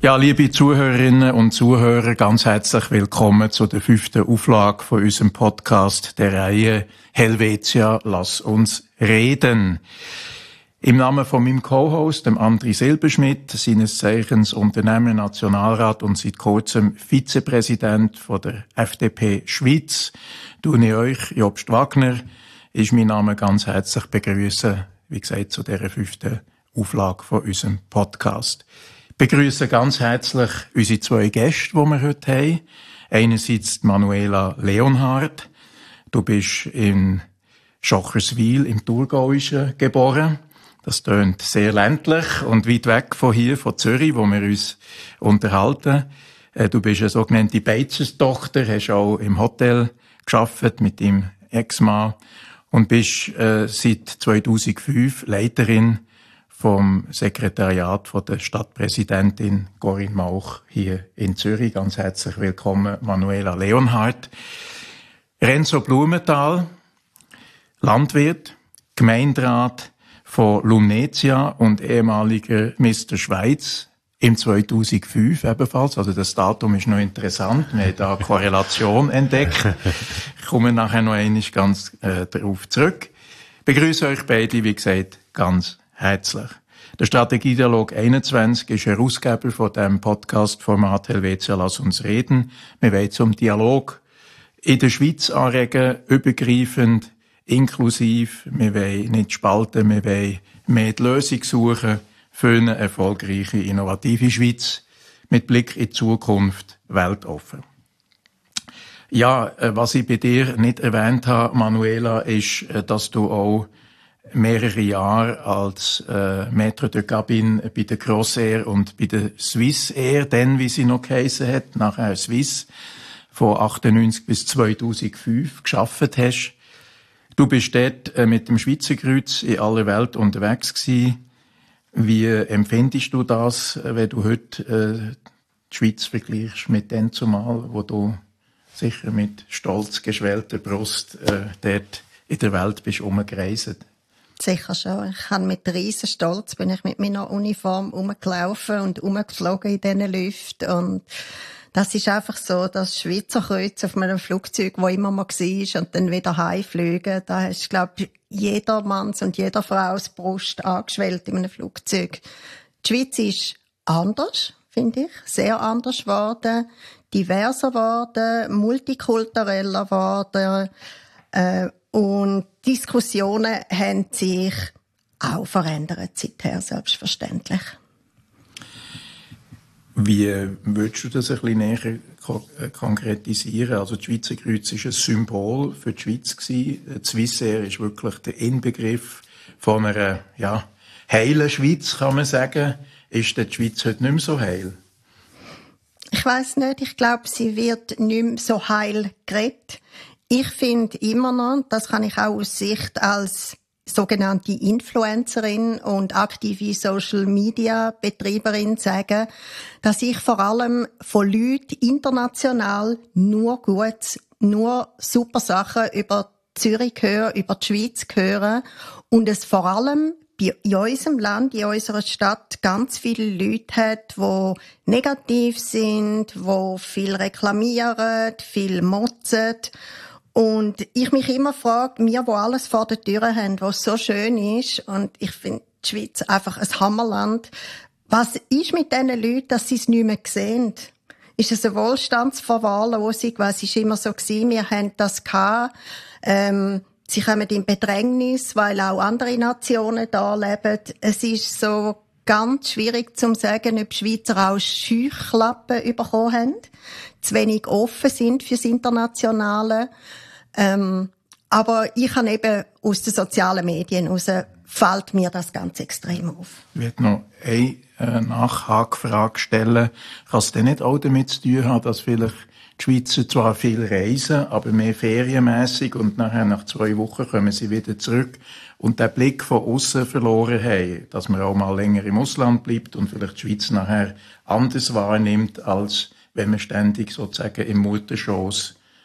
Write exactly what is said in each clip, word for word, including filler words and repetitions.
Ja, liebe Zuhörerinnen und Zuhörer, ganz herzlich willkommen zu der fünften Auflage von unserem Podcast der Reihe Helvetia, lass uns reden. Im Namen von meinem Co-Host, dem André Silberschmidt, seines Zeichens Unternehmer, Nationalrat und seit kurzem Vizepräsident von der F D P Schweiz, tue ich euch, Jobst Wagner, ist mein Name, ganz herzlich begrüßen, wie gesagt, zu dieser fünften Auflage von unserem Podcast. Ich begrüße ganz herzlich unsere zwei Gäste, die wir heute haben. Einerseits Manuela Leonhardt. Du bist in Schocherswil im Thurgauischen geboren. Das tönt sehr ländlich und weit weg von hier, von Zürich, wo wir uns unterhalten. Du bist eine sogenannte Beizerstochter, hast auch im Hotel gearbeitet mit deinem Ex-Mann und bist äh, seit zweitausendfünf Leiterin vom Sekretariat von der Stadtpräsidentin Corinne Mauch hier in Zürich. Ganz herzlich willkommen, Manuela Leonhardt. Renzo Blumenthal, Landwirt, Gemeinderat von Lumnezia und ehemaliger Mister Schweiz im zweitausendfünf ebenfalls. Also das Datum ist noch interessant. Wir haben da eine Korrelation entdeckt. Ich komme nachher noch einmal ganz äh, darauf zurück. Ich begrüße euch beide, wie gesagt, ganz herzlich. Der Strategiedialog einundzwanzig ist Herausgeber von dem Podcast-Format Helvetia, lass uns reden. Wir wollen zum Dialog in der Schweiz anregen, übergreifend, inklusiv. Wir wollen nicht spalten, wir wollen mehr die Lösung suchen für eine erfolgreiche, innovative Schweiz mit Blick in die Zukunft, weltoffen. Ja, was ich bei dir nicht erwähnt habe, Manuela, ist, dass du auch mehrere Jahre als äh, Maître de Cabine bei der Crossair und bei der Swissair, dann wie sie noch geheissen hat, nachher Swiss, von achtundneunzig bis zweitausendfünf gearbeitet hast. Du bist dort äh, mit dem Schweizer Kreuz in aller Welt unterwegs gewesen. Wie empfindest du das, wenn du heute äh, die Schweiz vergleichst mit dem zumal, wo du sicher mit stolz geschwellter Brust äh, dort in der Welt bist umgereist? Sicher schon. Ich habe mit riesen Stolz bin ich mit meiner Uniform rumgelaufen und rumgeflogen in diesen Lüften. Und das ist einfach so, das Schweizer Kreuz auf einem Flugzeug, wo immer man war und dann wieder heimfliegen. Da ist, glaube ich, jeder Manns und jeder Frau's Brust angeschwellt in einem Flugzeug. Die Schweiz ist anders, finde ich. Sehr anders geworden, diverser geworden, multikultureller geworden, äh, und Diskussionen haben sich auch verändert seither, selbstverständlich. Wie würdest du das ein bisschen näher konkretisieren? Also, das Schweizer Kreuz war ein Symbol für die Schweiz. Die Swissair ist wirklich der Inbegriff von einer, ja, heilen Schweiz, kann man sagen. Ist die Schweiz heute nicht mehr so heil? Ich weiss nicht. Ich glaube, sie wird nicht mehr so heil geredet. Ich finde immer noch, das kann ich auch aus Sicht als sogenannte Influencerin und aktive Social-Media-Betreiberin sagen, dass ich vor allem von Leuten international nur Gutes, nur super Sachen über Zürich höre, über die Schweiz höre und es vor allem bei in unserem Land, in unserer Stadt ganz viele Leute hat, die negativ sind, die viel reklamieren, viel motzen. Und ich mich immer frage, wir, die alles vor der Tür haben, was so schön ist, und ich finde die Schweiz einfach ein Hammerland, was ist mit diesen Leuten, dass sie es nicht mehr sehen? Ist es eine Wohlstandsverwahrlosung? Was ist immer so gewesen? Wir haben das gehabt. Ähm, sie kommen in Bedrängnis, weil auch andere Nationen da leben. Es ist so ganz schwierig zu sagen, ob die Schweizer auch Scheuklappen bekommen haben, zu wenig offen sind fürs Internationale. Ähm, aber ich habe eben aus den sozialen Medien heraus, fällt mir das ganz extrem auf. Ich werde noch eine äh, Nachhakefrage stellen. Kann es denn nicht auch damit zu tun haben, dass vielleicht die Schweizer zwar viel reisen, aber mehr ferienmässig und nachher nach zwei Wochen kommen sie wieder zurück und den Blick von außen verloren haben, dass man auch mal länger im Ausland bleibt und vielleicht die Schweiz nachher anders wahrnimmt, als wenn man ständig sozusagen im Mutterschoss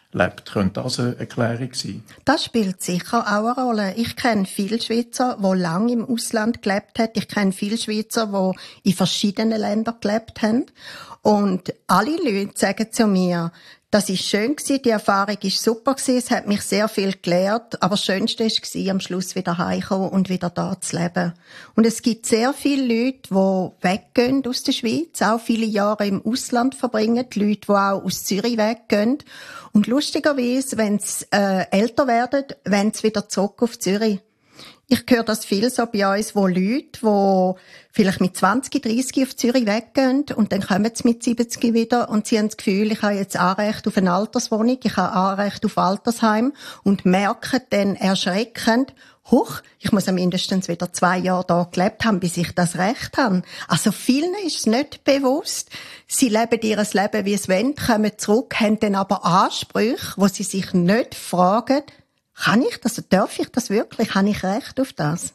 lebt. Könnte das eine Erklärung sein? Das spielt sicher auch eine Rolle. Ich kenne viele Schweizer, die lange im Ausland gelebt haben. Ich kenne viele Schweizer, die in verschiedenen Ländern gelebt haben. Und alle Leute sagen zu mir, das ist schön gewesen, die Erfahrung ist super gewesen, es hat mich sehr viel gelehrt, aber das Schönste war am Schluss wieder heimkommen und wieder da zu leben. Und es gibt sehr viele Leute, die weggehen aus der Schweiz, auch viele Jahre im Ausland verbringen, die Leute, die auch aus Zürich weggehen. Und lustigerweise, wenn sie äh, älter werden, wollen sie wieder zurück auf Zürich. Ich höre das viel so bei uns, wo Leute, die vielleicht mit zwanzig, dreissig auf Zürich weggehen und dann kommen sie mit siebzig wieder und sie haben das Gefühl, ich habe jetzt Anrecht auf eine Alterswohnung, ich habe Anrecht auf Altersheim und merken dann erschreckend, huch, ich muss ja mindestens wieder zwei Jahre da gelebt haben, bis ich das Recht habe. Also vielen ist es nicht bewusst. Sie leben ihr Leben, wie es wollen, kommen zurück, haben dann aber Ansprüche, wo sie sich nicht fragen, kann ich das, darf ich das wirklich, habe ich Recht auf das?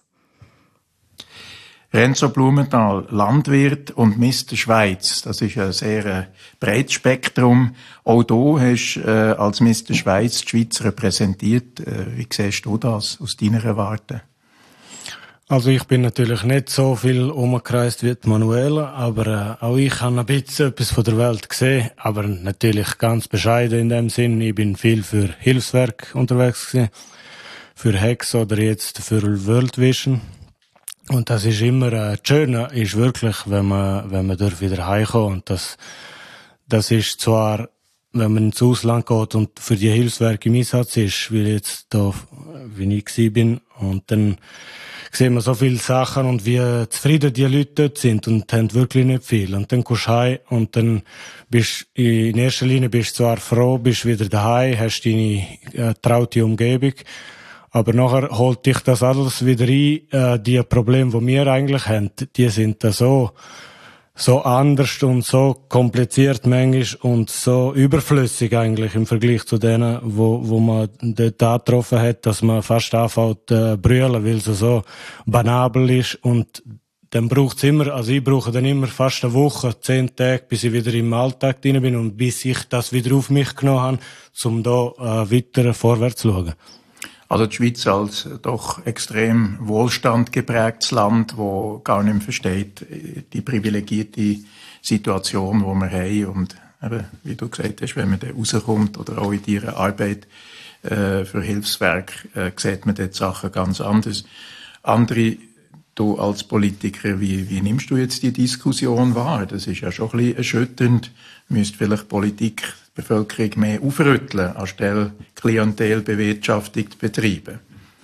Renzo Blumenthal, Landwirt und Mister Schweiz. Das ist ein sehr äh, breites Spektrum. Auch du hast äh, als Mister Schweiz die Schweiz repräsentiert. Äh, wie siehst du das aus deiner Warte? Also ich bin natürlich nicht so viel umgereist wie die Manuela, aber äh, auch ich habe ein bisschen etwas von der Welt gesehen, aber natürlich ganz bescheiden in dem Sinn. Ich bin viel für Hilfswerk unterwegs gewesen, für Hex oder jetzt für World Vision. Und das ist immer, äh, das Schöne ist wirklich, wenn man, wenn man dort wieder heimkommt. Und das, das ist zwar, wenn man ins Ausland geht und für die Hilfswerke im Einsatz ist, wie jetzt da, wie ich gewesen bin, und dann sehen wir so viele Sachen und wie zufrieden die Leute dort sind und haben wirklich nicht viel. Und dann kommst du heim und dann bist in erster Linie bist du zwar froh, bist wieder daheim, hast deine äh, traute Umgebung, aber nachher holt dich das alles wieder ein. Äh, die Probleme, die wir eigentlich haben, die sind da so so anders und so kompliziert manchmal und so überflüssig eigentlich im Vergleich zu denen, wo, wo man dort angetroffen hat, dass man fast anfängt äh, brüllen, weil es so banabel ist. Und dann braucht's immer, also ich brauche dann immer fast eine Woche, zehn Tage, bis ich wieder im Alltag drin bin und bis ich das wieder auf mich genommen habe, um da äh, weiter vorwärts zu schauen. Also die Schweiz als doch extrem wohlstandgeprägtes Land, wo gar nicht mehr versteht, die privilegierte Situation, die wir haben. Und eben, wie du gesagt hast, wenn man da rauskommt oder auch in ihrer Arbeit äh, für Hilfswerk, äh, sieht man dort Sachen ganz anders. Andere, du als Politiker, wie, wie nimmst du jetzt die Diskussion wahr? Das ist ja schon ein bisschen erschütternd. Müsste vielleicht Politik die Bevölkerung mehr aufrütteln, anstelle Klientelbewirtschaftung zu betreiben?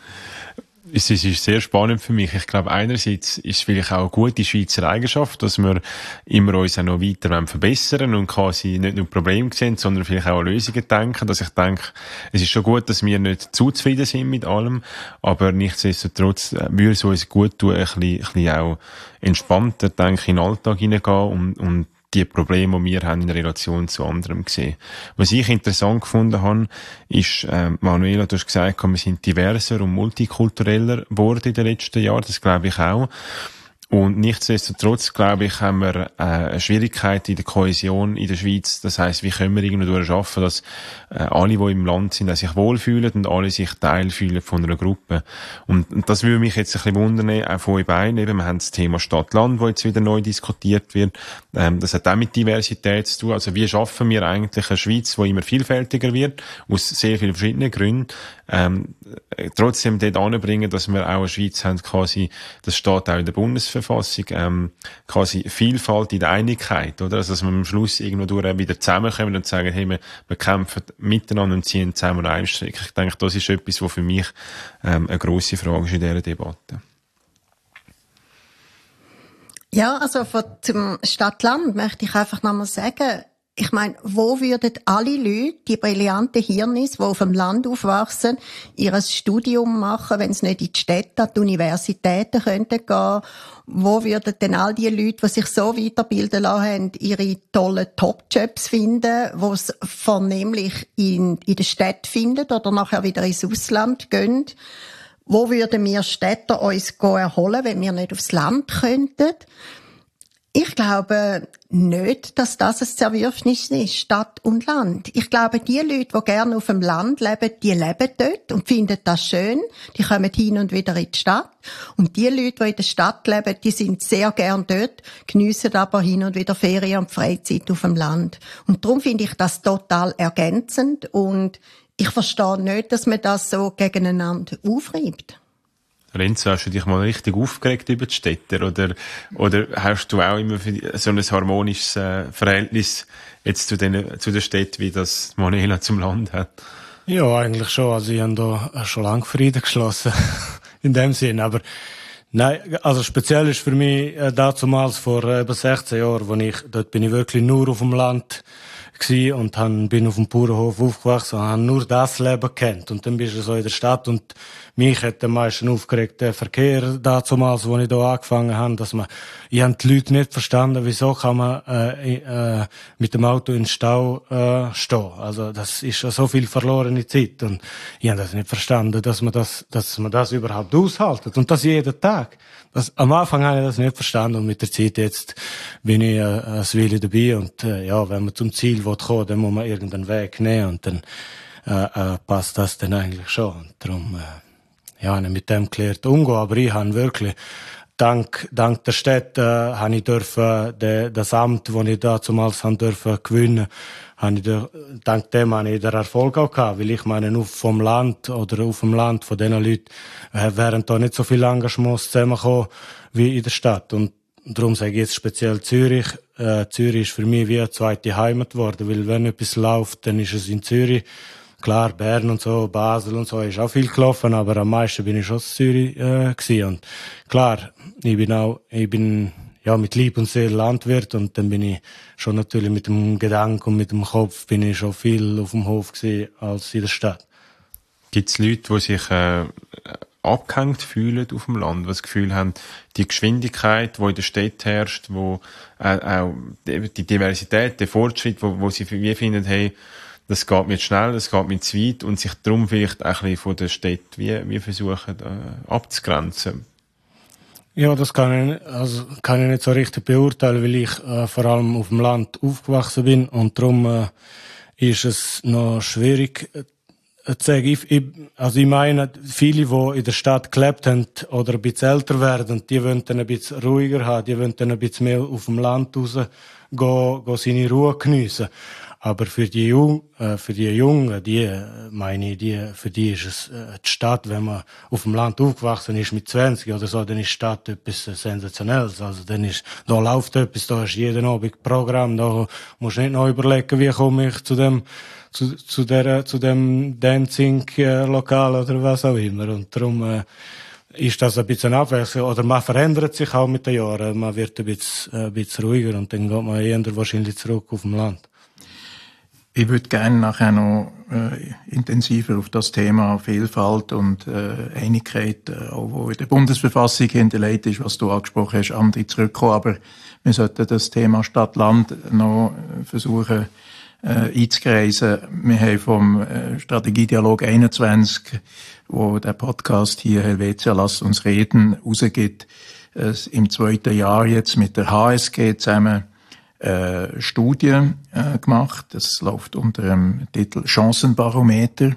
Es ist sehr spannend für mich. Ich glaube, einerseits ist es vielleicht auch eine gute Schweizer Eigenschaft, dass wir immer uns auch noch weiter verbessern und quasi nicht nur Probleme sehen, sondern vielleicht auch an Lösungen denken. Dass ich denke, es ist schon gut, dass wir nicht zu zufrieden sind mit allem, aber nichtsdestotrotz würde es uns gut tun, ein bisschen, ein bisschen auch entspannter, denke ich, in den Alltag hineingehen und, und die Probleme, die wir haben in Relation zu anderen gesehen. Was ich interessant gefunden habe, ist, äh, Manuela, du hast gesagt, wir sind diverser und multikultureller geworden in den letzten Jahren. Das glaube ich auch. Und nichtsdestotrotz, glaube ich, haben wir äh, eine Schwierigkeit in der Kohäsion in der Schweiz. Das heisst, wie können wir irgendwo schaffen, dass äh, alle, die im Land sind, sich wohlfühlen und alle sich Teil fühlen von einer Gruppe. Und, und das würde mich jetzt ein bisschen wundern, auch von euch beiden. Eben, wir haben das Thema Stadt-Land, das jetzt wieder neu diskutiert wird. Ähm, das hat auch mit Diversität zu tun. Also wie schaffen wir eigentlich eine Schweiz, die immer vielfältiger wird, aus sehr vielen verschiedenen Gründen, ähm, trotzdem dort anbringen, dass wir auch eine Schweiz haben, quasi, das steht auch in der Bundesverfassung, ähm, quasi Vielfalt in der Einigkeit, oder? Also, dass wir am Schluss irgendwo durch wieder zusammenkommen und sagen, hey, wir, wir kämpfen miteinander und ziehen zusammen einen Strick. Ich denke, das ist etwas, was für mich, ähm, eine grosse Frage ist in dieser Debatte. Ja, also von zum Stadt-Land möchte ich einfach nochmal sagen, ich meine, wo würden alle Leute, die brillanten Hirnis, die auf dem Land aufwachsen, ihr Studium machen, wenn sie nicht in die Städte, an die Universitäten könnten gehen? Wo würden denn all die Leute, die sich so weiterbilden lassen haben, ihre tollen Top-Jobs finden, die sie vornehmlich in, in der Stadt finden oder nachher wieder ins Ausland gehen? Wo würden wir Städter uns erholen, wenn wir nicht aufs Land könnten? Ich glaube nicht, dass das ein Zerwürfnis ist, Stadt und Land. Ich glaube, die Leute, die gerne auf dem Land leben, die leben dort und finden das schön. Die kommen hin und wieder in die Stadt. Und die Leute, die in der Stadt leben, die sind sehr gern dort, geniessen aber hin und wieder Ferien und Freizeit auf dem Land. Und darum finde ich das total ergänzend und ich verstehe nicht, dass man das so gegeneinander aufreibt. Renzo, hast du dich mal richtig aufgeregt über die Städte? Oder, oder hast du auch immer so ein harmonisches äh, Verhältnis jetzt zu den, zu der Städte, wie das Manuela zum Land hat? Ja, eigentlich schon. Also ich habe da schon lange Frieden geschlossen. In dem Sinn. Aber nein, also speziell ist für mich äh, damals vor äh, über sechzehn Jahren, wo ich, dort bin ich wirklich nur auf dem Land gsi und han, bin auf dem Bauernhof aufgewachsen und habe nur das Leben gekannt. Und dann bist du so in der Stadt und mich hat am meisten aufgeregt der Verkehr damals, wo ich da angefangen habe, dass man, ich habe die Leute nicht verstanden, wieso kann man äh, äh, mit dem Auto in den Stau äh, stehen. Also das ist so viel verlorene Zeit und ich habe das nicht verstanden, dass man das, dass man das überhaupt aushaltet und das jeden Tag. Das, am Anfang habe ich das nicht verstanden und mit der Zeit jetzt bin ich äh, als Wille dabei und äh, ja, wenn man zum Ziel will kommen, dann muss man irgendeinen Weg nehmen und dann äh, äh, passt das dann eigentlich schon. Und darum äh, ja, mit dem gelernt umgehen, aber ich habe wirklich dank dank der Stadt äh, habe ich dürfen de, das Amt, das ich damals haben dürfen gewinnen, habe ich der, dank dem habe ich den Erfolg auch gehabt, weil ich meine, auf vom Land oder auf dem Land von diesen Leuten äh, wären da nicht so viele Engagements zusammengekommen wie in der Stadt und darum sage ich jetzt speziell Zürich. Äh, Zürich ist für mich wie eine zweite Heimat geworden, weil wenn etwas läuft, dann ist es in Zürich. Klar, Bern und so, Basel und so ist auch viel gelaufen, aber am meisten bin ich schon in Zürich äh, gewesen. Und klar, ich bin auch, ich bin ja mit Lieb und Seele Landwirt und dann bin ich schon natürlich mit dem Gedanken und mit dem Kopf bin ich schon viel auf dem Hof gewesen als in der Stadt. Gibt es Leute, die sich äh, abgehängt fühlen auf dem Land, die das Gefühl haben, die Geschwindigkeit, die in der Stadt herrscht, wo äh, auch die Diversität, der Fortschritt, wo, wo sie wie finden, hey, das geht mir zu schnell, das geht mir zu weit und sich darum vielleicht auch ein bisschen von der Stadt wie, wie versuchen äh, abzugrenzen. Ja, das kann ich, also kann ich nicht so richtig beurteilen, weil ich äh, vor allem auf dem Land aufgewachsen bin und darum äh, ist es noch schwierig äh, zu sagen. Ich, ich, also ich meine, viele, die in der Stadt gelebt haben oder ein bisschen älter werden, die wollen dann ein bisschen ruhiger haben, die wollen dann ein bisschen mehr auf dem Land raus gehen, gehen seine Ruhe geniessen. Aber für die Jung, äh, für die Jungen, die, äh, meine ich, die, für die ist es, äh, die Stadt, wenn man auf dem Land aufgewachsen ist mit zwanzig oder so, dann ist die Stadt etwas äh, Sensationelles. Also, dann ist, da läuft etwas, da ist jeden Abend Programm, da musst du nicht noch überlegen, wie komme ich zu dem, zu, zu der, zu dem Dancing-Lokal oder was auch immer. Und darum, äh, ist das ein bisschen Abwechslung, oder man verändert sich auch mit den Jahren, man wird ein bisschen, äh, ein bisschen ruhiger und dann geht man eher wahrscheinlich zurück auf dem Land. Ich würde gerne nachher noch äh, intensiver auf das Thema Vielfalt und äh, Einigkeit, äh, auch wo in der Bundesverfassung hinterlegt ist, was du angesprochen hast, Andi, zurückkommen. Aber wir sollten das Thema Stadt-Land noch versuchen äh, einzukreisen. Wir haben vom äh, Strategiedialog einundzwanzig, wo der Podcast hier Helvetia, lasst uns reden, rausgibt, äh, im zweiten Jahr jetzt mit der H S G zusammen Äh, Studie äh, gemacht. Das läuft unter dem Titel Chancenbarometer.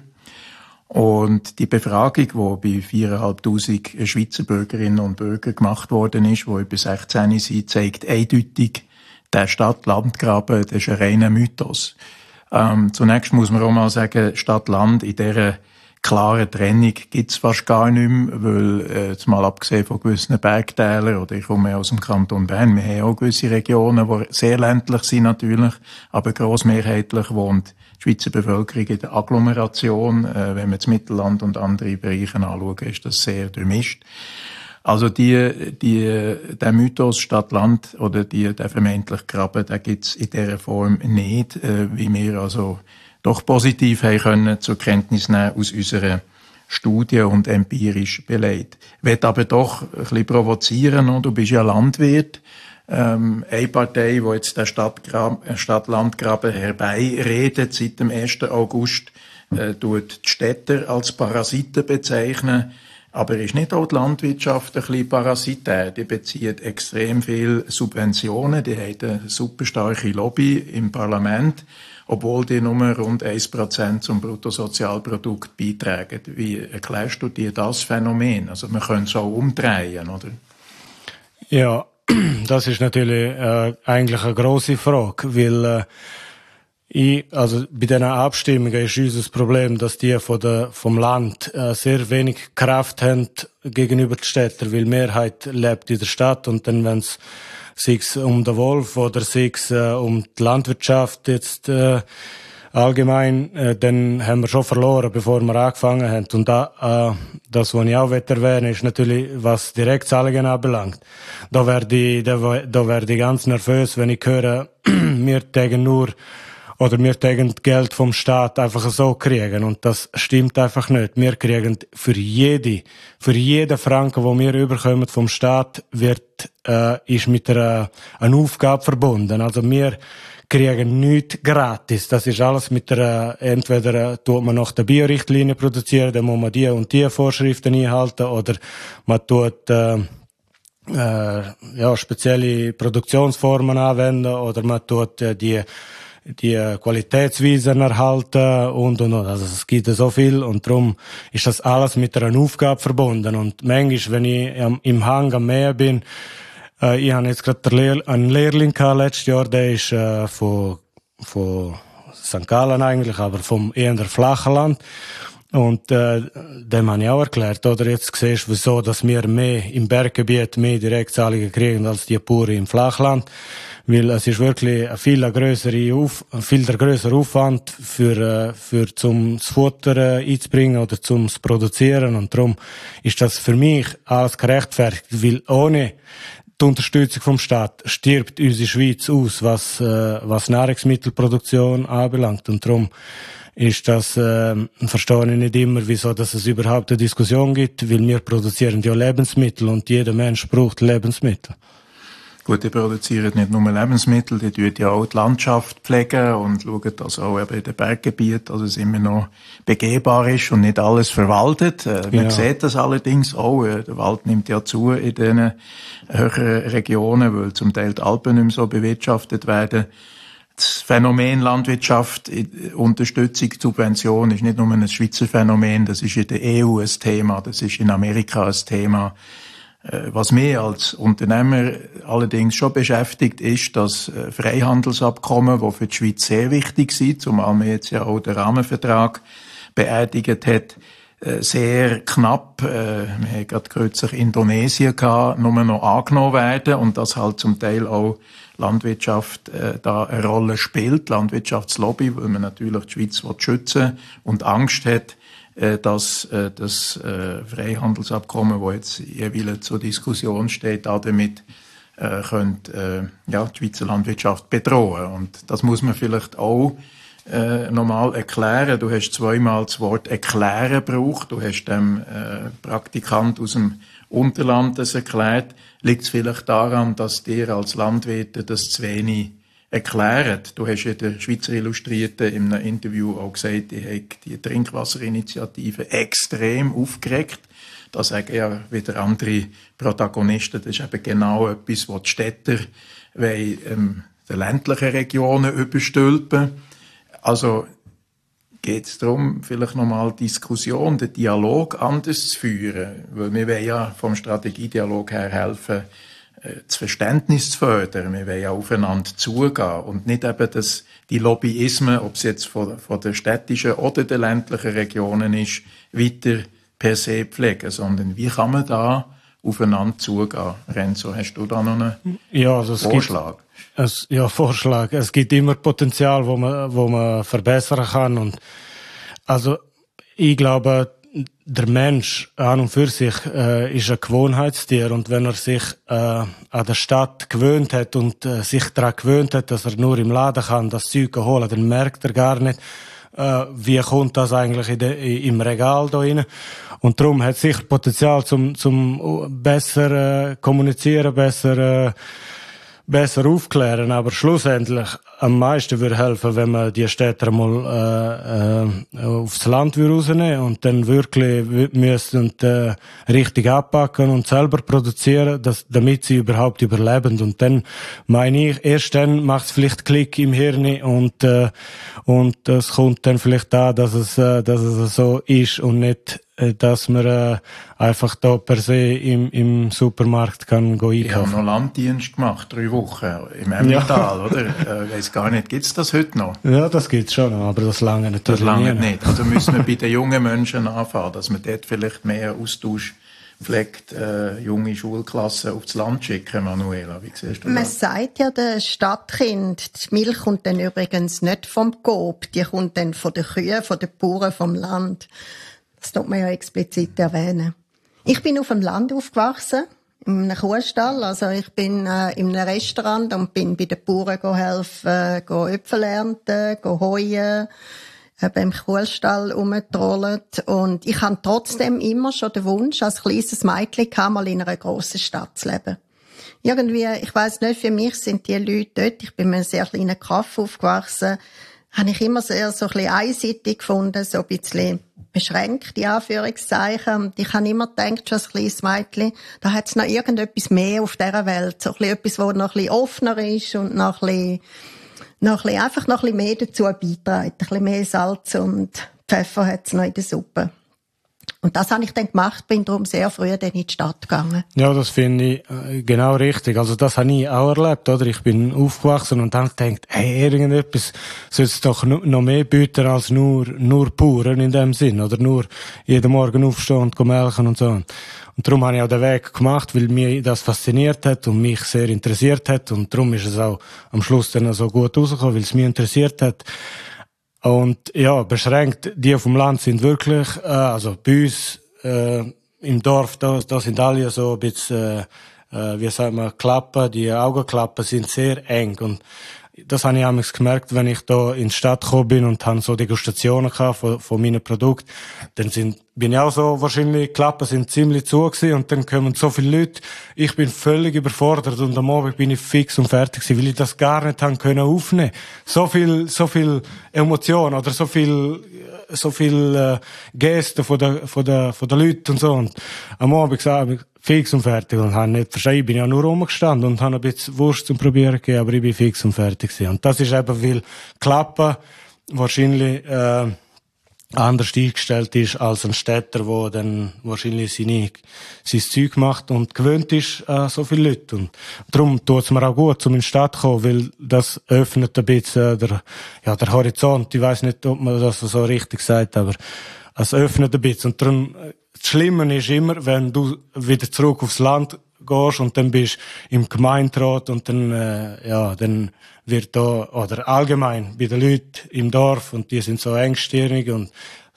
Und die Befragung, die bei viertausendfünfhundert Schweizer Bürgerinnen und Bürgern gemacht worden ist, die über sechzehn sind, zeigt eindeutig, der Stadt-Land-Graben, das ist ein reiner Mythos. Ähm, zunächst muss man auch mal sagen, Stadt-Land in dieser klare Trennung gibt's fast gar nicht mehr, weil, äh, jetzt mal abgesehen von gewissen Bergtälern, oder ich komme aus dem Kanton Bern, wir haben auch gewisse Regionen, die sehr ländlich sind natürlich, aber grossmehrheitlich wohnt die Schweizer Bevölkerung in der Agglomeration. Äh, wenn man das Mittelland und andere Bereiche anschaut, ist das sehr durchmischt. Also die, die, der Mythos Stadt-Land oder die, der vermeintliche Graben, den gibt's in dieser Form nicht, äh, wie wir also doch positiv haben können zur Kenntnis nehmen aus unserer Studie und empirisch belegt. Ich will aber doch ein bisschen provozieren, und du bist ja Landwirt. Ähm, eine Partei, die jetzt den Stadt-Land-Graben herbeiredet, seit dem ersten August, äh, tut die Städter als Parasiten bezeichnen. Aber ist nicht auch die Landwirtschaft ein bisschen parasitär? Die bezieht extrem viel Subventionen, die haben eine super starke Lobby im Parlament, obwohl die nur rund ein Prozent zum Bruttosozialprodukt beitragen. Wie erklärst du dir das Phänomen? Also man könnte es auch umdrehen, oder? Ja, das ist natürlich äh, eigentlich eine grosse Frage, weil äh, ich, also bei diesen Abstimmungen ist unser Problem, dass die von der, vom Land äh, sehr wenig Kraft haben gegenüber den Städten, weil die Mehrheit lebt in der Stadt und dann, wenn es sich um den Wolf oder sich äh, um die Landwirtschaft jetzt äh, allgemein, äh, dann haben wir schon verloren, bevor wir angefangen haben. Und da, äh, das, was ich auch erwähnen ist natürlich, was Direktzahlungen anbelangt. Da werde ich, da, da werde ich ganz nervös, wenn ich höre, wir tägen nur oder wir tägen Geld vom Staat einfach so kriegen. Und das stimmt einfach nicht. Wir kriegen für jede, für jeden Franken, wo wir überkommen vom Staat, wird, äh, ist mit einer, einer Aufgabe verbunden. Also wir kriegen nichts gratis. Das ist alles mit der, entweder äh, tut man nach der Biorichtlinie produzieren, dann muss man die und die Vorschriften einhalten, oder man tut, äh, äh, ja, spezielle Produktionsformen anwenden, oder man tut äh, die die Qualitätsweisen erhalten und, und, und. Also es gibt so viel und darum ist das alles mit einer Aufgabe verbunden. Und manchmal, wenn ich am, im Hang am Meer bin, äh, ich habe jetzt gerade Lehr- einen Lehrling gehabt letztes Jahr, der ist äh, von, von Sankt Gallen eigentlich, aber vom eher flachen Land. Und äh, dem habe ich auch erklärt, oder jetzt siehst du, wieso dass wir mehr im Berggebiet mehr Direktzahlungen kriegen als die Pure im Flachland. Weil es ist wirklich ein viel größere Auf, ein viel größerer Aufwand für, für zum das Futter einzubringen oder zum zu produzieren. Und darum ist das für mich alles gerechtfertigt, weil ohne die Unterstützung vom Staat stirbt unsere Schweiz aus, was, was Nahrungsmittelproduktion anbelangt. Und darum ist das, äh, verstehe ich nicht immer, wieso dass es überhaupt eine Diskussion gibt, weil wir produzieren ja Lebensmittel und jeder Mensch braucht Lebensmittel. Gut, die produzieren nicht nur Lebensmittel, die tun ja auch die Landschaft pflegen und schauen, dass auch eben in den Berggebieten, dass es immer noch begehbar ist und nicht alles verwaltet. Äh, man ja. sieht das allerdings auch. Äh, der Wald nimmt ja zu in diesen höheren Regionen, weil zum Teil die Alpen nicht mehr so bewirtschaftet werden. Das Phänomen Landwirtschaft, Unterstützung, Subvention ist nicht nur ein Schweizer Phänomen, das ist in der E U ein Thema, das ist in Amerika ein Thema. Was mich als Unternehmer allerdings schon beschäftigt, ist das Freihandelsabkommen, das für die Schweiz sehr wichtig ist, zumal man jetzt ja auch den Rahmenvertrag beerdigt hat, sehr knapp, wir haben gerade kürzlich Indonesien gehabt, nur noch angenommen werden und das halt zum Teil auch Landwirtschaft äh, da eine Rolle spielt, Landwirtschaftslobby, weil man natürlich die Schweiz schützen und Angst hat, äh, dass äh, das äh, Freihandelsabkommen, das jetzt jeweils zur Diskussion steht, auch damit äh, könnte äh, ja, die Schweizer Landwirtschaft bedrohen. Und das muss man vielleicht auch äh, nochmal erklären. Du hast zweimal das Wort erklären gebraucht. Du hast dem äh, Praktikant aus dem Unterland das erklärt. Liegt es vielleicht daran, dass dir als Landwirte das zu wenig erklärt? Du hast ja der Schweizer Illustrierte in einem Interview auch gesagt, die hat die Trinkwasserinitiative extrem aufgeregt. Da sagen ja wieder andere Protagonisten, das ist eben genau etwas, was die Städter wollen, ähm, den ländlichen Regionen überstülpen. Also geht es darum, vielleicht nochmal Diskussion, den Dialog anders zu führen. Weil wir wollen ja vom Strategiedialog her helfen, das Verständnis zu fördern. Wir wollen ja aufeinander zugehen und nicht eben das, die Lobbyismen, ob es jetzt von, von der städtischen oder der ländlichen Regionen ist, weiter per se pflegen, sondern wie kann man da aufeinander zugehen? Renzo, hast du da noch einen ja, also es Vorschlag? Gibt, es, ja, Vorschlag. Es gibt immer Potenzial, wo man, wo man verbessern kann. Und also ich glaube, der Mensch an und für sich äh, ist ein Gewohnheitstier, und wenn er sich äh, an der Stadt gewöhnt hat und äh, sich daran gewöhnt hat, dass er nur im Laden kann das Zeug holen, dann merkt er gar nicht, äh, wie kommt das eigentlich in de, im Regal da rein. Und darum hat es sicher Potenzial zum zum besser äh, kommunizieren, besser äh, besser aufklären, aber schlussendlich am meisten würde helfen, wenn man die Städte mal äh, äh, aufs Land rausnehmen und dann wirklich müssen äh, richtig abpacken und selber produzieren, dass, damit sie überhaupt überleben. Und dann meine ich, erst dann macht es vielleicht Klick im Hirn und äh, und es kommt dann vielleicht da, dass es äh, dass es so ist und nicht dass man äh, einfach da per se im, im Supermarkt kann go einkaufen. Ich habe noch Landdienst gemacht, drei Wochen im Emmental, ja. Oder? Ich weiss gar nicht, gibt's das heute noch? Ja, das gibt's schon noch, aber das lange natürlich das lange nicht. nicht. Also müssen wir bei den jungen Menschen anfangen, dass man dort vielleicht mehr Austausch pflegt, äh, junge Schulklassen aufs Land schicken, Manuela. Wie siehst du Man das? sagt ja den Stadtkind, die Milch kommt dann übrigens nicht vom Coop, die kommt dann von den Kühen, von den Bauern vom Land. Das tut man ja explizit erwähnen. Ich bin auf dem Land aufgewachsen, in einem Kuhstall. Also ich bin äh, in einem Restaurant und bin bei den Bauern helfen, äh, go Äpfel ernten, go heuen, äh, beim Kuhstall rumgetrollt. Und ich hatte trotzdem immer schon den Wunsch, als kleines Mädchen mal in einer grossen Stadt zu leben. Irgendwie, ich weiss nicht, für mich sind die Leute dort, ich bin in einem sehr kleinen Kaff aufgewachsen, habe ich immer sehr so ein bisschen einseitig gefunden, so ein bisschen beschränkt, die Anführungszeichen. Und ich habe immer gedacht, schon als kleines Mädchen, da hat es noch irgendetwas mehr auf dieser Welt. So ein bisschen etwas, das noch ein bisschen offener ist und noch ein bisschen, noch ein bisschen, einfach noch ein bisschen mehr dazu beiträgt. Ein bisschen mehr Salz und Pfeffer hat es noch in der Suppe. Und das habe ich dann gemacht, bin darum sehr früh dann in die Stadt gegangen. Ja, das finde ich äh, genau richtig. Also das habe ich auch erlebt, oder? Ich bin aufgewachsen und habe gedacht, hey, irgendetwas soll es doch noch mehr bieten als nur, nur Bauern in dem Sinn, oder nur jeden Morgen aufstehen und melken und so. Und darum habe ich auch den Weg gemacht, weil mich das fasziniert hat und mich sehr interessiert hat. Und darum ist es auch am Schluss dann so gut rausgekommen, weil es mich interessiert hat. Und ja, beschränkt, die auf dem Land sind wirklich, äh, also bei uns äh, im Dorf, da, da sind alle so ein bisschen, äh, äh, wie sagt man, Klappen, die Augenklappen sind sehr eng. Und das habe ich amigs gemerkt, wenn ich da in die Stadt gekommen bin und habe so Degustationen gehabt von, von meinen Produkten, dann sind, bin ich auch so, wahrscheinlich, die Klappen sind ziemlich zu gewesen und dann kommen so viele Leute, ich bin völlig überfordert und am Abend bin ich fix und fertig gewesen, weil ich das gar nicht haben können aufnehmen. So viel, so viel Emotion oder so viel, so viel, äh, Gesten von der, von der, von der Leute und so. Und am Abend gesagt ich, fix und fertig und habe nicht verstanden. Ich bin ja nur rumgestanden und habe ein bisschen Wurst zum Probieren gegeben, aber ich bin fix und fertig gewesen. Und das ist eben, weil Klappen wahrscheinlich, äh, anders eingestellt ist als ein Städter, der dann wahrscheinlich seine, sein Zeug macht und gewöhnt ist an so viele Leute. Und darum tut es mir auch gut, um in die Stadt zu kommen, weil das öffnet ein bisschen der, ja, der Horizont. Ich weiss nicht, ob man das so richtig sagt, aber es öffnet ein bisschen. Und darum, das Schlimme ist immer, wenn du wieder zurück aufs Land gehst und dann bist im Gemeinderat und dann, äh, ja, dann wird da, oder allgemein bei den Leuten im Dorf und die sind so engstirnig und,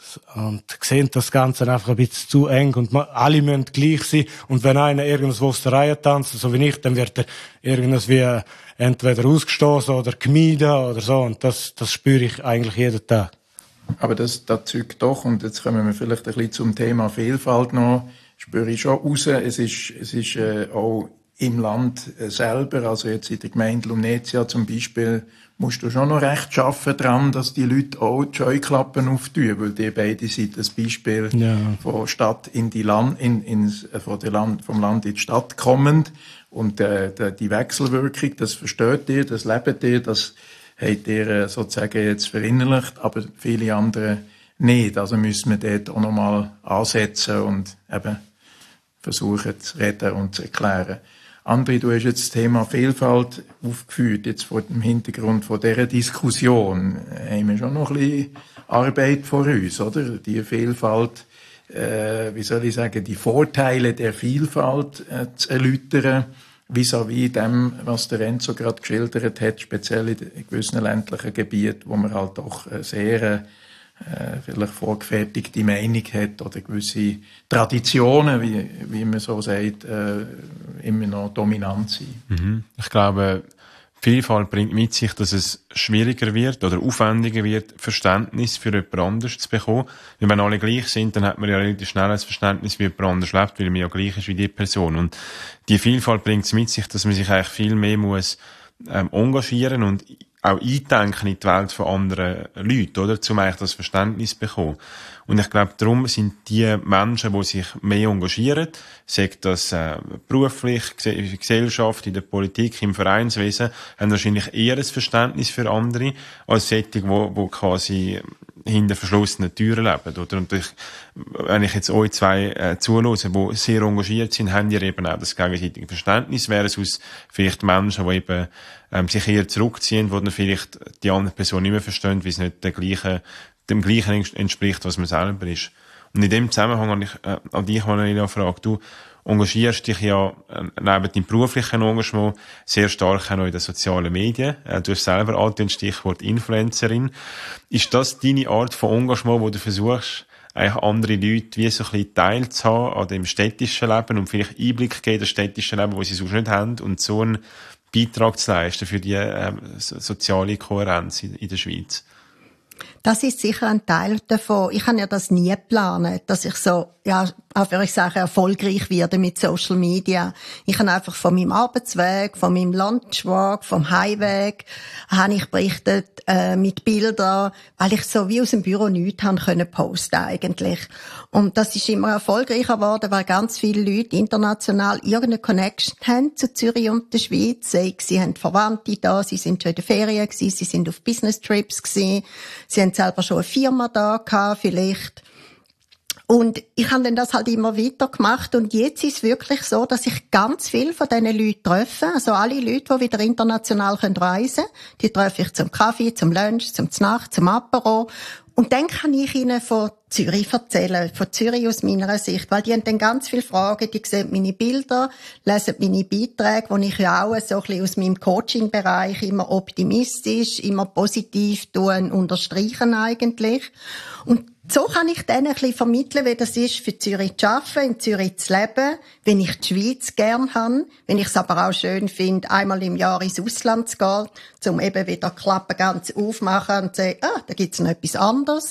und sehen das Ganze einfach ein bisschen zu eng und man, alle müssen gleich sein und wenn einer irgendwas aus der Reihe tanzt, so wie ich, dann wird er irgendwas wie entweder ausgestoßen oder gemieden oder so und das, das spüre ich eigentlich jeden Tag. Aber das, das zeugt doch, und jetzt kommen wir vielleicht ein bisschen zum Thema Vielfalt noch, spüre ich schon raus, es ist, es ist äh, auch im Land äh, selber, also jetzt in der Gemeinde Lumnezia zum Beispiel, musst du schon noch recht schaffen dran, dass die Leute auch die Scheuklappen auftun, weil die beide sind das Beispiel ja. von Stadt in die Land, in, in, von der Land, vom Land in die Stadt kommend und äh, die Wechselwirkung, das versteht ihr, das lebt ihr, das habt ihr sozusagen jetzt verinnerlicht, aber viele andere nicht. Also müssen wir dort auch nochmal ansetzen und eben versuchen zu reden und zu erklären. André, du hast jetzt das Thema Vielfalt aufgeführt, jetzt vor dem Hintergrund von dieser Diskussion. Haben wir schon noch ein bisschen Arbeit vor uns, oder? Die Vielfalt, äh, wie soll ich sagen, die Vorteile der Vielfalt äh, zu erläutern, vis-à-vis dem, was der Renzo gerade geschildert hat, speziell in gewissen ländlichen Gebieten, wo man halt doch sehr äh, vielleicht vorgefertigte Meinung hat oder gewisse Traditionen, wie, wie man so sagt, äh, immer noch dominant sind. Mhm. Ich glaube, Vielfalt bringt mit sich, dass es schwieriger wird oder aufwendiger wird, Verständnis für jemand anderes zu bekommen. Weil wenn alle gleich sind, dann hat man ja relativ schnell ein Verständnis, wie jemand anders lebt, weil man ja gleich ist wie die Person. Und die Vielfalt bringt es mit sich, dass man sich eigentlich viel mehr muss ähm, engagieren und auch eindenken in die Welt von anderen Leuten, oder? Um eigentlich das Verständnis zu bekommen. Und ich glaube, darum sind die Menschen, die sich mehr engagieren, sei das äh, beruflich, in der Gesellschaft, in der Politik, im Vereinswesen, haben wahrscheinlich eher ein Verständnis für andere, als solche, die, die quasi hinter verschlossenen Türen leben, oder? Und ich, wenn ich jetzt euch zwei äh, zuhöre, die sehr engagiert sind, haben die eben auch das gegenseitige Verständnis, während es aus vielleicht Menschen, die eben ähm, sich eher zurückziehen, wo dann vielleicht die andere Person nicht mehr verstehen, weil es nicht der gleiche, dem Gleichen entspricht, was man selber ist. Und in dem Zusammenhang habe ich äh, an dich eine Frage. Du engagierst dich ja äh, neben deinem beruflichen Engagement sehr stark auch noch in den sozialen Medien. Äh, du hast selber all den Stichwort Influencerin. Ist das deine Art von Engagement, wo du versuchst, eigentlich andere Leute wie so ein bisschen teilzuhaben an dem städtischen Leben und vielleicht Einblick geben in das städtische Leben, wo sie sonst nicht haben, und so einen Beitrag zu leisten für die äh, soziale Kohärenz in, in der Schweiz? Das ist sicher ein Teil davon. Ich habe ja das nie geplant, dass ich so, ja, auch würde ich sagen, erfolgreich werde mit Social Media. Ich habe einfach von meinem Arbeitsweg, von meinem Lunchweg, vom Heimweg, habe ich berichtet, äh, mit Bildern, weil ich so wie aus dem Büro nichts haben können posten eigentlich. Und das ist immer erfolgreicher geworden, weil ganz viele Leute international irgendeine Connection haben zu Zürich und der Schweiz. Sie haben Verwandte da, sie sind schon in der Ferien gewesen, sie sind auf Business Trips gewesen, sie haben selber schon eine Firma da gehabt, vielleicht. Und ich habe dann das halt immer weiter gemacht. Und jetzt ist es wirklich so, dass ich ganz viel von diesen Leuten treffe. Also alle Leute, die wieder international reisen können, die treffe ich zum Kaffee, zum Lunch, zum Znacht, zum Apero. Und dann kann ich ihnen von Zürich erzählen, von Zürich aus meiner Sicht, weil die haben dann ganz viele Fragen, die sehen meine Bilder, lesen meine Beiträge, wo ich ja auch so ein bisschen aus meinem Coaching-Bereich immer optimistisch, immer positiv tun, unterstreichen eigentlich. Und so kann ich denen ein bisschen vermitteln, wie das ist, für Zürich zu arbeiten, in Zürich zu leben, wenn ich die Schweiz gern habe, wenn ich es aber auch schön finde, einmal im Jahr ins Ausland zu gehen, um eben wieder die Klappe ganz aufmachen und zu sagen, ah, da gibt's noch etwas anderes.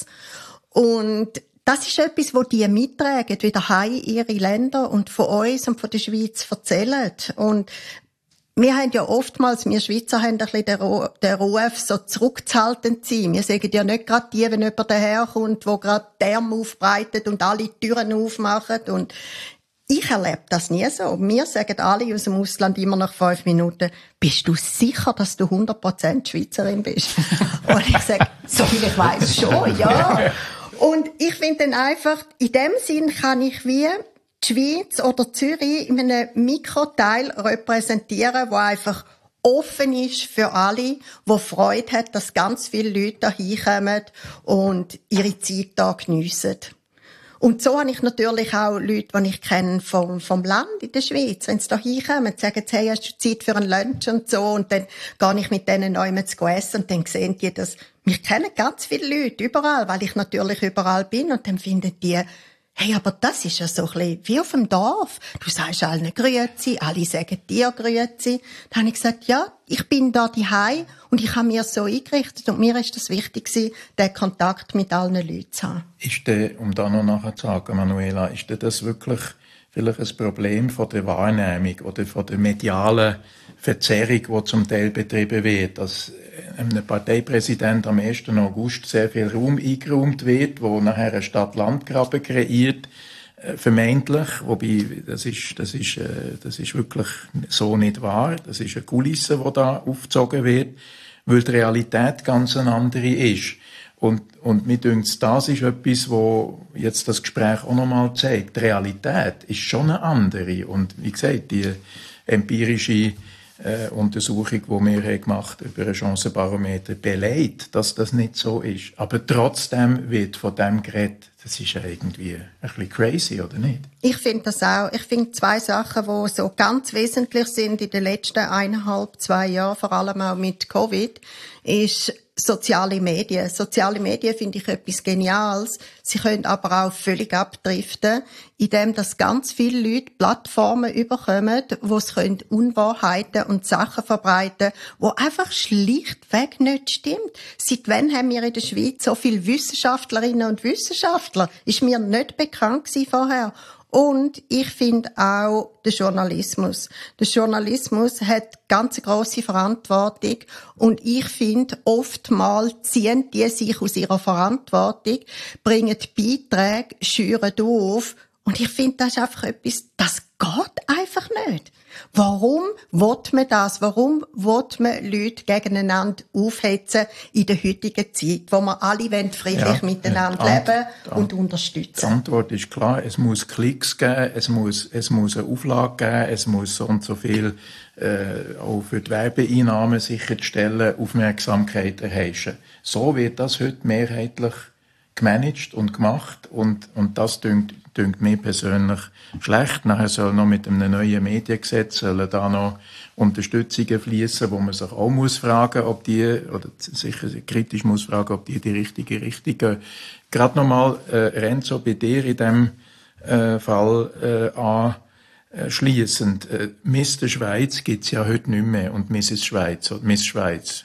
Und das ist etwas, wo die mittragen, wieder heim in ihre Länder und von uns und von der Schweiz erzählen. Und wir haben ja oftmals, wir Schweizer haben ein bisschen den Ruf, so zurückzuhaltend zu sein. Wir sagen ja nicht gerade die, wenn jemand daherkommt, der gerade die Arme aufbreitet und alle Türen aufmacht. Und ich erlebe das nie so. Wir sagen alle aus dem Ausland immer nach fünf Minuten, bist du sicher, dass du hundert Prozent Schweizerin bist? Und ich sage, so viel ich weiss schon, ja. Und ich finde dann einfach, in dem Sinn kann ich wie die Schweiz oder Zürich in einem Mikroteil repräsentieren, wo einfach offen ist für alle, wo Freude hat, dass ganz viele Leute da hinkommen und ihre Zeit da geniessen. Und so habe ich natürlich auch Leute, die ich kenne vom, vom Land in der Schweiz. Wenn sie da hinkommen, sagen sie, hey, hast du Zeit für ein Lunch und so, und dann gehe ich mit denen neu zu essen und dann sehen die das. Mich kennen ganz viele Leute überall, weil ich natürlich überall bin, und dann finden die, hey, aber das ist ja so ein bisschen wie auf dem Dorf. Du sagst allen Grüezi, alle sagen dir Grüezi. Dann habe ich gesagt, ja, ich bin da daheim und ich habe mir so eingerichtet und mir ist das wichtig gewesen, den Kontakt mit allen Leuten zu haben. Ist der, um da noch nachher zu sagen, Manuela, ist denn das wirklich vielleicht ein Problem von der Wahrnehmung oder von der medialen Verzerrung, die zum Teil betrieben wird, dass einem Parteipräsident am ersten August sehr viel Raum eingeräumt wird, wo nachher ein Stadt-Land-Graben kreiert, äh, vermeintlich, wobei das ist, das ist, äh, das ist wirklich so nicht wahr. Das ist eine Kulisse, die da aufgezogen wird, weil die Realität ganz eine andere ist. Und, und mir dünkt, das ist etwas, wo jetzt das Gespräch auch nochmal zeigt. Die Realität ist schon eine andere. Und wie gesagt, die empirische äh, Untersuchung, die wir haben gemacht über ein Chancenbarometer, belegt, dass das nicht so ist. Aber trotzdem wird von dem geredet. Das ist ja irgendwie ein bisschen crazy, oder nicht? Ich finde das auch. Ich finde zwei Sachen, die so ganz wesentlich sind in den letzten eineinhalb, zwei Jahren, vor allem auch mit Covid, ist soziale Medien. Soziale Medien finde ich etwas Geniales. Sie können aber auch völlig abdriften, indem dass ganz viele Leute Plattformen überkommen, wo sie können Unwahrheiten und Sachen verbreiten, wo einfach schlichtweg nicht stimmt. Seit wann haben wir in der Schweiz so viele Wissenschaftlerinnen und Wissenschaftler? Ist mir nicht bekannt gewesen vorher. Und ich finde auch den Journalismus. Der Journalismus hat ganz grosse Verantwortung und ich finde, oftmals ziehen die sich aus ihrer Verantwortung, bringen Beiträge, schüren auf und ich finde, das ist einfach etwas, das geht einfach nicht. Warum will man das? Warum will man Leute gegeneinander aufhetzen in der heutigen Zeit, wo wir alle friedlich ja, miteinander ja, leben und unterstützen? Die Antwort ist klar, es muss Klicks geben, es muss, es muss eine Auflage geben, es muss so und so viel äh, auch für die Werbeeinnahmen sicherstellen, Aufmerksamkeit erheischen. So wird das heute mehrheitlich gemanagt und gemacht und, und das dünkt, dünkt mir persönlich schlecht. Nachher soll noch mit einem neuen Mediengesetz sollen da noch Unterstützungen fließen, wo man sich auch muss fragen, ob die, oder sicher kritisch muss fragen, ob die in die richtige Richtung gehen. Gerade nochmal, äh, Renzo, bei dir in dem äh, Fall äh, an, äh, schliessend. Äh, Mister Schweiz gibt's ja heute nicht mehr und Misses Schweiz oder Miss Schweiz.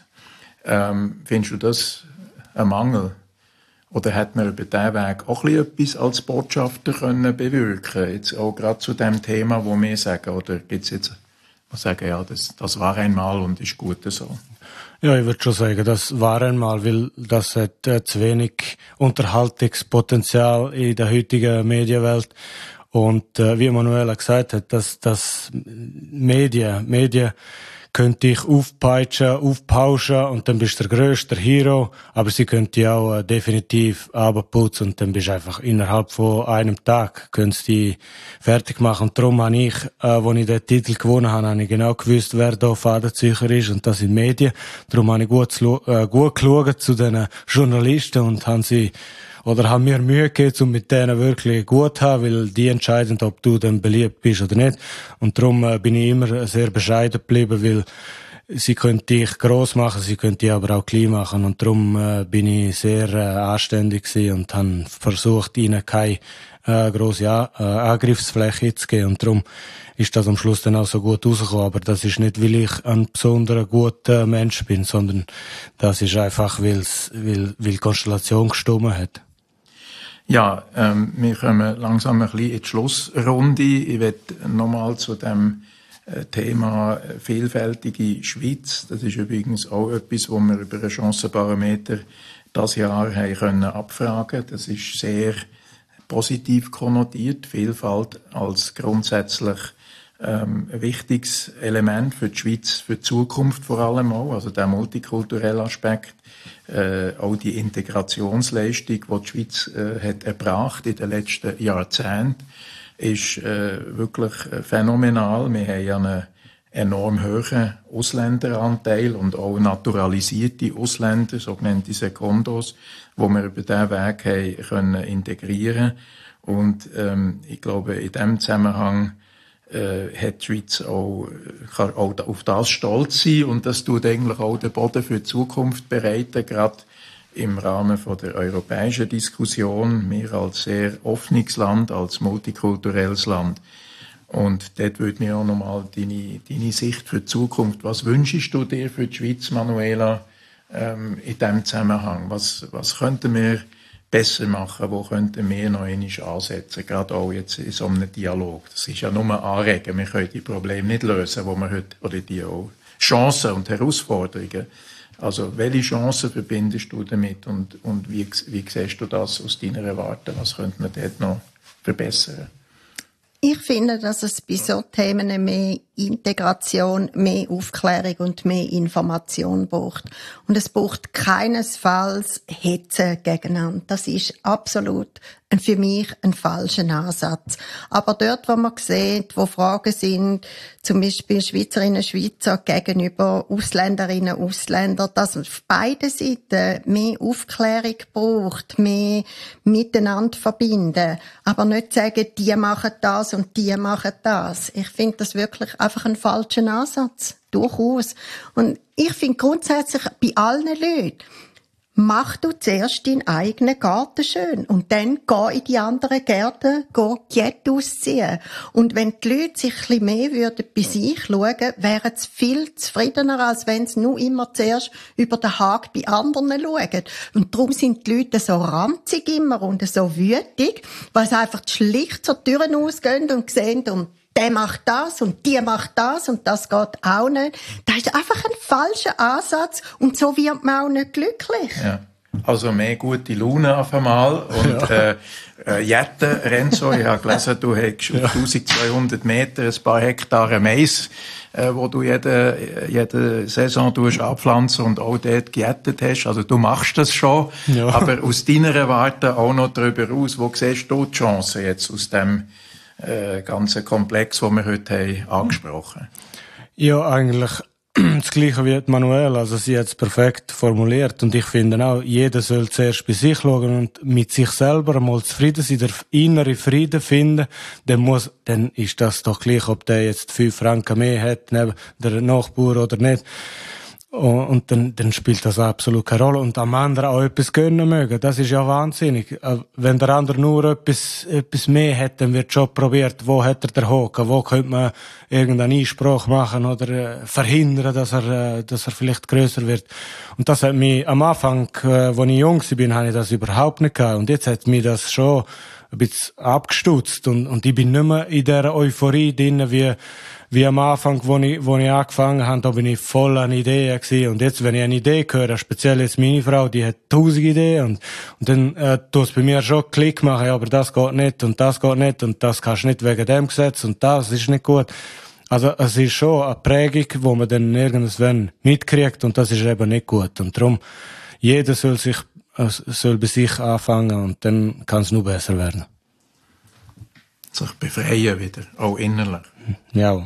Ähm, findest du das ein Mangel? Oder hat man über diesen Weg auch etwas als Botschafter können bewirken? Jetzt auch gerade zu dem Thema, wo wir sagen, oder gibt's jetzt, die sagen, ja, das, das war einmal und ist gut so? Ja, ich würde schon sagen, das war einmal, weil das hat äh, zu wenig Unterhaltungspotenzial in der heutigen Medienwelt. Und äh, wie Manuela gesagt hat, dass das Medien, Medien könnt dich aufpeitschen, aufpauschen und dann bist du der grösste Hero, aber sie könnt dich auch äh, definitiv abputzen und dann bist du einfach innerhalb von einem Tag könntest dich fertig machen. Und darum habe ich, äh, als ich den Titel gewonnen habe, habe ich genau gewusst, wer da Fadenzeicher ist und das sind Medien. Darum habe ich gut, äh, gut geschaut zu den Journalisten und haben sie oder haben mir Mühe gegeben, um mit denen wirklich gut zu haben, weil die entscheiden, ob du dann beliebt bist oder nicht. Und darum äh, bin ich immer sehr bescheiden geblieben, weil sie können dich gross machen, sie können dich aber auch klein machen. Und darum äh, bin ich sehr äh, anständig gewesen und habe versucht, ihnen keine äh, grosse A- äh, Angriffsfläche zu geben. Und darum ist das am Schluss dann auch so gut rausgekommen. Aber das ist nicht, weil ich ein besonderer guter Mensch bin, sondern das ist einfach, weil's, weil, weil die Konstellation gestimmt hat. Ja, ähm, wir kommen langsam ein bisschen in die Schlussrunde. Ich will nochmal zu dem äh, Thema vielfältige Schweiz. Das ist übrigens auch etwas, wo wir über einen Chancenbarometer das Jahr haben können abfragen. Das ist sehr positiv konnotiert. Vielfalt als grundsätzlich ähm, ein wichtiges Element für die Schweiz, für die Zukunft vor allem auch. Also der multikulturelle Aspekt. Äh, auch die Integrationsleistung, die die Schweiz äh, hat erbracht in den letzten Jahrzehnten, ist äh, wirklich äh, phänomenal. Wir haben ja einen enorm hohen Ausländeranteil und auch naturalisierte Ausländer, sogenannte Secondos, wo wir über diesen Weg haben können integrieren. Und ähm, ich glaube, in diesem Zusammenhang äh, hat die Schweiz auch, kann auch auf das stolz sein und das tut eigentlich auch den Boden für die Zukunft bereiten, gerade im Rahmen von der europäischen Diskussion, wir als sehr offenes Land, als multikulturelles Land. Und dort würde mich auch nochmal deine, deine Sicht für die Zukunft, was wünschst du dir für die Schweiz, Manuela, ähm, in diesem Zusammenhang? Was, was könnten wir besser machen, wo könnten wir noch einmal ansetzen, gerade auch jetzt in so einem Dialog. Das ist ja nur anregen, wir können die Probleme nicht lösen, wo wir heute, oder die auch Chancen und Herausforderungen. Also, welche Chancen verbindest du damit und, und wie, wie siehst du das aus deiner Warte? Was könnte man dort noch verbessern? Ich finde, dass es bei so Themen mehr Integration, mehr Aufklärung und mehr Information braucht. Und es braucht keinesfalls Hetze gegeneinander. Das ist absolut für mich ein falscher Ansatz. Aber dort, wo man sieht, wo Fragen sind, zum Beispiel Schweizerinnen und Schweizer gegenüber Ausländerinnen und Ausländern, dass es auf beiden Seiten mehr Aufklärung braucht, mehr miteinander verbinden. Aber nicht sagen, die machen das und die machen das. Ich finde das wirklich einfach ein falscher Ansatz. durchaus. Und ich finde grundsätzlich bei allen Leuten, mach du zuerst deinen eigenen Garten schön und dann geh in die anderen Gärten, geh Gärten ausziehen. Und wenn die Leute sich ein bisschen mehr würden bei sich schauen, wären sie viel zufriedener, als wenn sie nur immer zuerst über den Haken bei anderen schauen. Und darum sind die Leute so ranzig immer und so wütig, weil sie einfach schlicht zur Tür ausgehen und sehen, und der macht das und die macht das und das geht auch nicht. Das ist einfach ein falscher Ansatz und so wird man auch nicht glücklich. Ja. Also mehr gute Laune auf einmal. Und ja. äh, äh, Jette, Renzo, ich habe gelesen, du hast auf ja. zwölfhundert Meter ein paar Hektare Mais, äh, wo du jede, jede Saison abpflanzen und auch dort gejettet hast. Also du machst das schon, ja. aber aus deiner Warte auch noch darüber aus. Wo siehst du die Chancen jetzt aus dem äh, ganzen Komplex, den wir heute haben, angesprochen? Ja, eigentlich das Gleiche wie Manuel, also sie hat es perfekt formuliert und ich finde auch, jeder soll zuerst bei sich schauen und mit sich selber einmal zufrieden sein, der innere Frieden finden, dann muss, dann ist das doch gleich, ob der jetzt fünf Franken mehr hat, neben der Nachbar oder nicht. Und dann, dann spielt das absolut keine Rolle. Und am anderen auch etwas gönnen mögen. Das ist ja wahnsinnig. Wenn der andere nur etwas, etwas mehr hat, dann wird schon probiert, wo hat er den Haken, wo könnte man irgendeinen Einspruch machen oder verhindern, dass er, dass er vielleicht grösser wird. Und das hat mich am Anfang, als ich jung war, habe ich das überhaupt nicht gehabt. Und jetzt hat mich das schon ein bisschen abgestutzt. Und, und ich bin nicht mehr in dieser Euphorie drin, wie, wie am Anfang, wo ich, wo ich angefangen habe, da bin ich voll an Ideen gewesen. Und jetzt, wenn ich eine Idee höre, speziell jetzt meine Frau, die hat tausend Ideen, und, und dann, äh, tut es bei mir schon Klick machen, ja, aber das geht nicht, und das geht nicht, und das kannst du nicht wegen dem Gesetz, und das ist nicht gut. Also, es ist schon eine Prägung, wo man dann irgendwann mitkriegt, und das ist eben nicht gut. Und darum, jeder soll sich, äh, soll bei sich anfangen, und dann kann es nur besser werden. Sich befreien wieder, auch innerlich. Ja.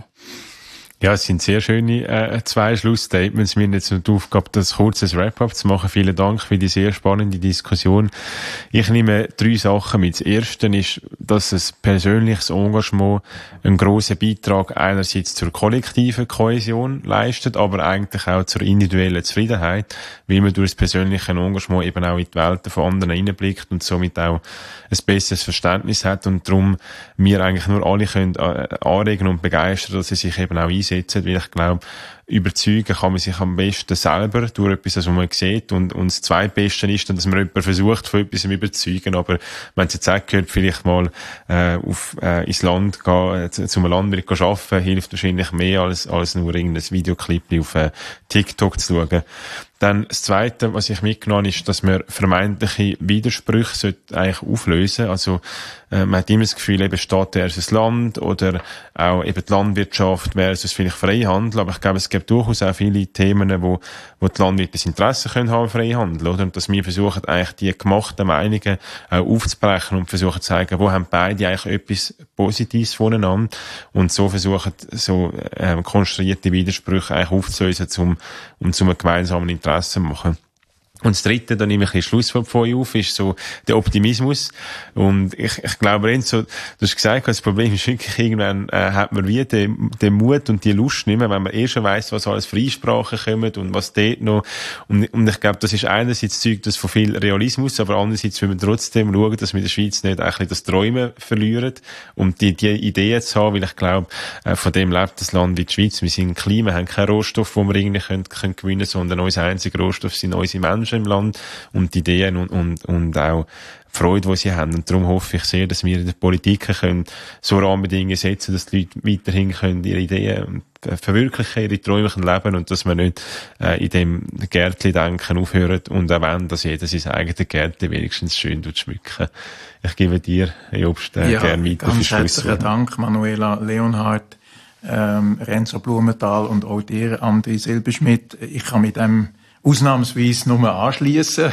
Ja, es sind sehr schöne äh, zwei Schlussstatements. Wir haben jetzt noch die Aufgabe, das kurzes Wrap-up zu machen. Vielen Dank für die sehr spannende Diskussion. Ich nehme drei Sachen mit. Das erste ist, dass ein persönliches Engagement einen grossen Beitrag einerseits zur kollektiven Kohäsion leistet, aber eigentlich auch zur individuellen Zufriedenheit, weil man durch das persönliche Engagement eben auch in die Welten von anderen hineinblickt und somit auch ein besseres Verständnis hat, und darum wir eigentlich nur alle können anregen und begeistern, dass sie sich eben auch einsetzen, weil ich glaube, überzeugen kann man sich am besten selber durch etwas, was man sieht, und, und das Zweitbeste ist dann, dass man jemanden versucht, von etwas zu überzeugen, aber wenn es jetzt auch gehört, vielleicht mal äh, auf, äh, ins Land gehen, äh, zu, zu einem Landwirt gehen arbeiten, hilft wahrscheinlich mehr, als, als nur irgendein Videoclip auf äh, TikTok zu schauen. Dann das Zweite, was ich mitgenommen habe, ist, dass man vermeintliche Widersprüche sollte eigentlich auflösen. Also äh, man hat immer das Gefühl, eben Staat versus Land oder auch eben die Landwirtschaft versus vielleicht Freihandel. Aber ich glaube, es gibt durchaus auch viele Themen, wo, wo die Landwirte das Interesse können haben, Freihandel, oder? Und dass wir versuchen, eigentlich die gemachten Meinungen auch aufzubrechen und versuchen zu zeigen, wo haben beide eigentlich etwas Positives voneinander, und so versuchen, so ähm, konstruierte Widersprüche eigentlich aufzulösen, um, um zu einem gemeinsamen Interesse machen. Und das Dritte, da nehme ich ein bisschen Schlusswort von euch auf, ist so der Optimismus. Und ich, ich glaube, Renzo, du hast gesagt, das Problem ist wirklich, irgendwann äh, hat man wie den, den Mut und die Lust nicht mehr, wenn man eh schon weiss, was alles Freisprachen kommt und was dort noch. Und, und ich glaube, das ist einerseits Zeug, das von viel Realismus, aber andererseits will man trotzdem schauen, dass wir in der Schweiz nicht ein bisschen das Träumen verlieren und die, die Ideen zu haben, weil ich glaube, äh, von dem lebt das Land wie die Schweiz. Wir sind ein Klima, haben keinen Rohstoff, den wir irgendwie können, können gewinnen, sondern unser einziger Rohstoff sind unsere Menschen im Land und die Ideen und, und, und auch die Freude, die sie haben. Und darum hoffe ich sehr, dass wir in der Politik können so Rahmenbedingungen setzen, dass die Leute weiterhin können ihre Ideen verwirklichen, ihre Träume leben, und dass man nicht äh, in dem Gärtchen-Denken aufhören und auch wenn, dass jeder sein eigenes Gärtchen wenigstens schön schmücken. Ich gebe dir, Jobst, äh, ja, gerne weiter ganz herzlichen Dank, Manuela Leonhardt, ähm, Renzo Blumenthal und auch dir, Andi Silberschmidt. Ich kann mit dem ausnahmsweise nur anschliessen,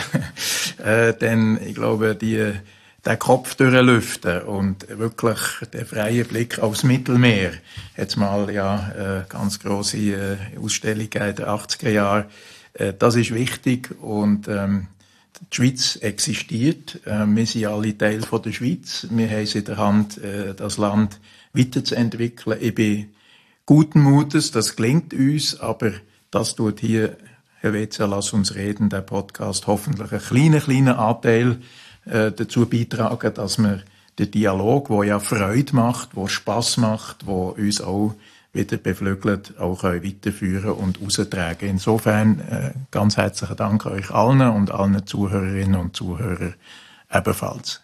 äh, denn ich glaube, die, den Kopf durchlüften und wirklich den freien Blick aufs Mittelmeer, jetzt mal ja äh, ganz grosse äh, Ausstellung in den achtziger Jahren, äh, das ist wichtig, und ähm, die Schweiz existiert, äh, wir sind alle Teil von der Schweiz, wir haben es in der Hand, äh, das Land weiterzuentwickeln. Ich bin guten Mutes, das gelingt uns, aber das tut hier, Helvetia, lass uns reden, der Podcast, hoffentlich einen kleinen, kleinen Anteil äh, dazu beitragen, dass wir den Dialog, der ja Freude macht, der Spass macht, der uns auch wieder beflügelt, auch weiterführen und raustragen. Insofern äh, ganz herzlichen Dank euch allen und allen Zuhörerinnen und Zuhörern ebenfalls.